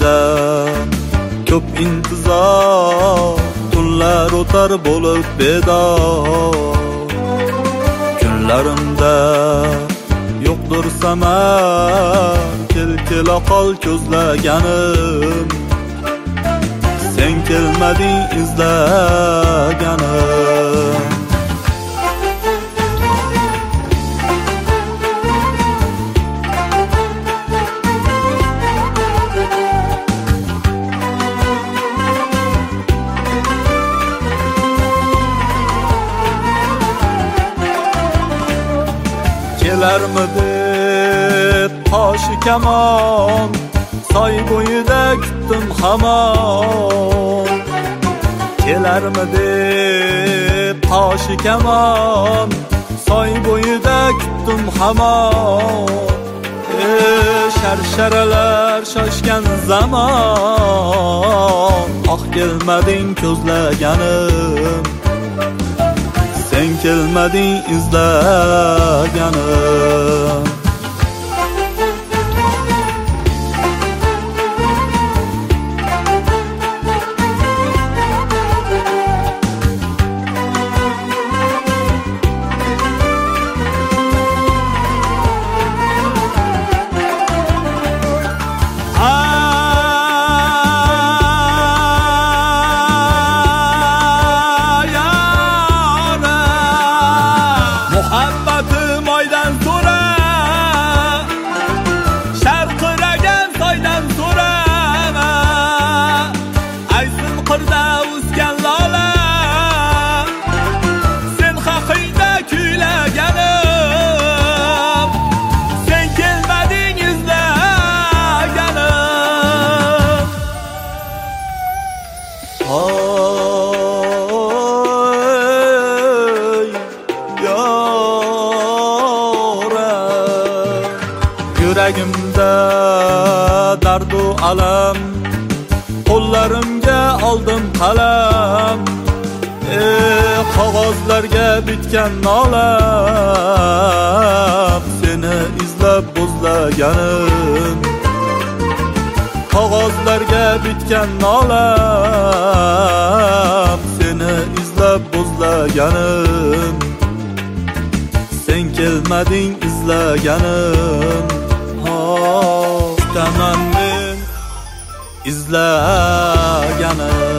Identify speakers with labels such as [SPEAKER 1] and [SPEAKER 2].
[SPEAKER 1] ichida ko'p intizor, tunlar o'tar bo'lib bedor. Kunlarimda yo'qdir samar, kela qol ko'zlaganim. Sen kelmading izlaganim. Kelarmidi toshi kamon, soy bo'yida kutdim hamon. Kelarmidi toshi kamon, soy bo'yida kutdim hamon. Sharsharalar shoshgan zamon, oh kelmading ko'zlaganim. Sen kelmading izlaganim.
[SPEAKER 2] Muhabbatim oydan so'ra, sharqiragan soydan so'rama. Aysin qirda o'sgan lola, sen haqingda kuylaganim. Sen kelmading izlaganim.
[SPEAKER 1] Yuragimda dardu alam, qo'llarimga oldim qalam. Qog'ozlarga bitgan nolam, seni izlab bo'zlaganim. Qog'ozlarga bitgan nolam, seni izlab bo'zlaganim. Sen kelmading izlaganim. Kutaman men izlaganim.